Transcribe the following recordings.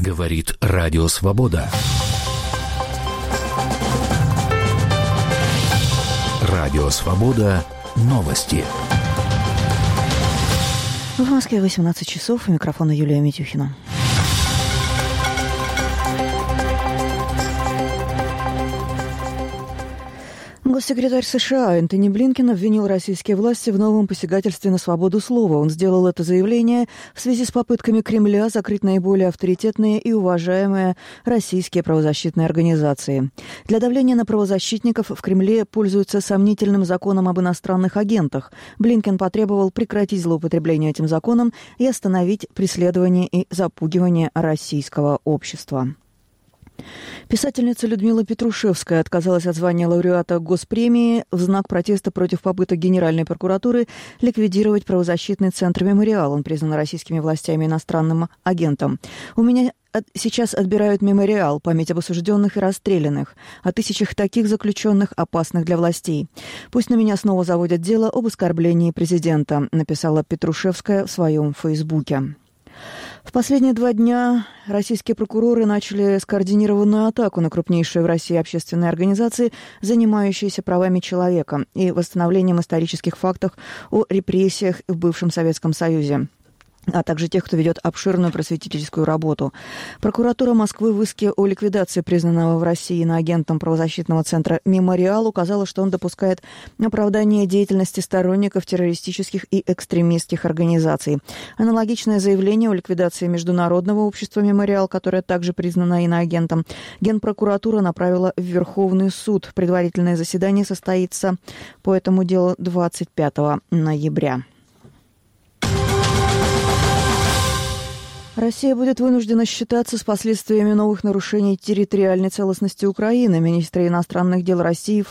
Говорит Радио Свобода. Радио Свобода. Новости. В Москве 18 часов. У микрофона Юлия Митюхина. Госсекретарь США Энтони Блинкен обвинил российские власти в новом посягательстве на свободу слова. Он сделал это заявление в связи с попытками Кремля закрыть наиболее авторитетные и уважаемые российские правозащитные организации. Для давления на правозащитников в Кремле пользуются сомнительным законом об иностранных агентах. Блинкен потребовал прекратить злоупотребление этим законом и остановить преследование и запугивание российского общества. Писательница Людмила Петрушевская отказалась от звания лауреата Госпремии в знак протеста против попыток Генеральной прокуратуры ликвидировать правозащитный центр «Мемориал». Он признан российскими властями иностранным агентом. «У меня сейчас отбирают «Мемориал», память об осужденных и расстрелянных, о тысячах таких заключенных, опасных для властей. Пусть на меня снова заводят дело об оскорблении президента», написала Петрушевская в своем Фейсбуке. В последние 2 дня российские прокуроры начали скоординированную атаку на крупнейшие в России общественные организации, занимающиеся правами человека и восстановлением исторических фактов о репрессиях в бывшем Советском Союзе, а также тех, кто ведет обширную просветительскую работу. Прокуратура Москвы в иске о ликвидации признанного в России иноагентом правозащитного центра «Мемориал» указала, что он допускает оправдание деятельности сторонников террористических и экстремистских организаций. Аналогичное заявление о ликвидации Международного общества «Мемориал», которое также признано иноагентом, Генпрокуратура направила в Верховный суд. Предварительное заседание состоится по этому делу 25 ноября. Россия будет вынуждена считаться с последствиями новых нарушений территориальной целостности Украины. Министр иностранных дел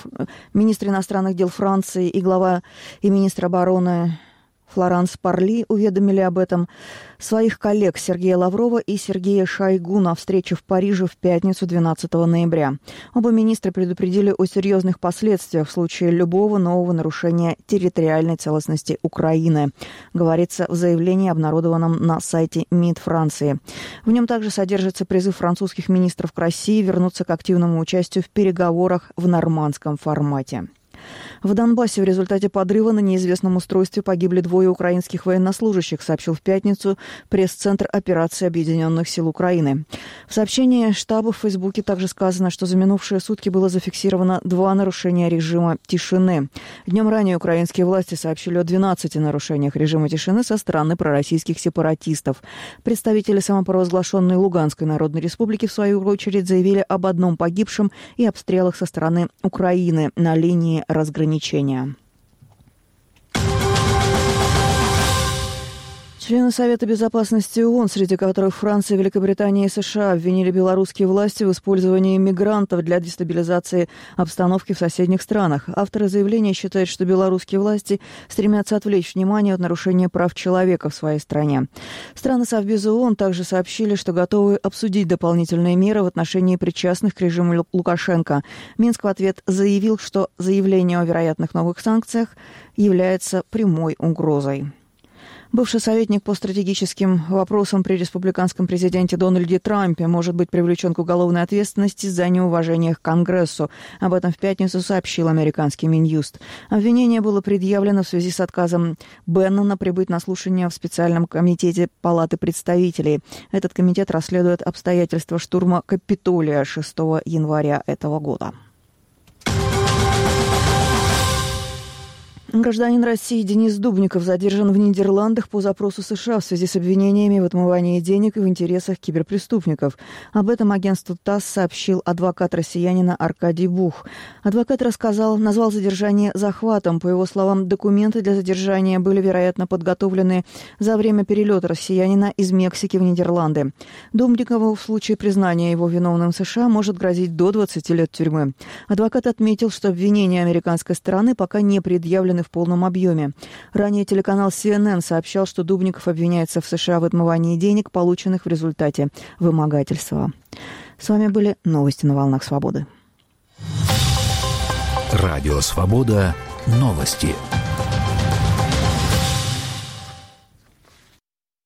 Франции и министр обороны Флоранс Парли уведомили об этом своих коллег Сергея Лаврова и Сергея Шойгу на встрече в Париже в пятницу 12 ноября. Оба министра предупредили о серьезных последствиях в случае любого нового нарушения территориальной целостности Украины, говорится в заявлении, обнародованном на сайте МИД Франции. В нем также содержится призыв французских министров к России вернуться к активному участию в переговорах в нормандском формате. В Донбассе в результате подрыва на неизвестном устройстве погибли 2 украинских военнослужащих, сообщил в пятницу пресс-центр операции Объединенных сил Украины. В сообщении штаба в Фейсбуке также сказано, что за минувшие сутки было зафиксировано 2 нарушения режима тишины. Днем ранее украинские власти сообщили о 12 нарушениях режима тишины со стороны пророссийских сепаратистов. Представители самопровозглашенной Луганской Народной Республики, в свою очередь, заявили об 1 погибшем и обстрелах со стороны Украины на линии разграничения. Члены Совета безопасности ООН, среди которых Франция, Великобритания и США, обвинили белорусские власти в использовании мигрантов для дестабилизации обстановки в соседних странах. Авторы заявления считают, что белорусские власти стремятся отвлечь внимание от нарушения прав человека в своей стране. Страны Совбеза ООН также сообщили, что готовы обсудить дополнительные меры в отношении причастных к режиму Лукашенко. Минск в ответ заявил, что заявление о вероятных новых санкциях является прямой угрозой. Бывший советник по стратегическим вопросам при республиканском президенте Дональде Трампе может быть привлечен к уголовной ответственности за неуважение к Конгрессу. Об этом в пятницу сообщил американский Минюст. Обвинение было предъявлено в связи с отказом Беннона прибыть на слушание в специальном комитете Палаты представителей. Этот комитет расследует обстоятельства штурма Капитолия 6 января этого года. Гражданин России Денис Дубников задержан в Нидерландах по запросу США в связи с обвинениями в отмывании денег и в интересах киберпреступников. Об этом агентству ТАСС сообщил адвокат россиянина Аркадий Бух. Адвокат назвал задержание захватом. По его словам, документы для задержания были, вероятно, подготовлены за время перелета россиянина из Мексики в Нидерланды. Дубникову в случае признания его виновным в США может грозить до 20 лет тюрьмы. Адвокат отметил, что обвинения американской стороны пока не предъявлены в полном объеме. Ранее телеканал CNN сообщал, что Дубников обвиняется в США в отмывании денег, полученных в результате вымогательства. С вами были новости на волнах свободы. Радио Свобода. Новости.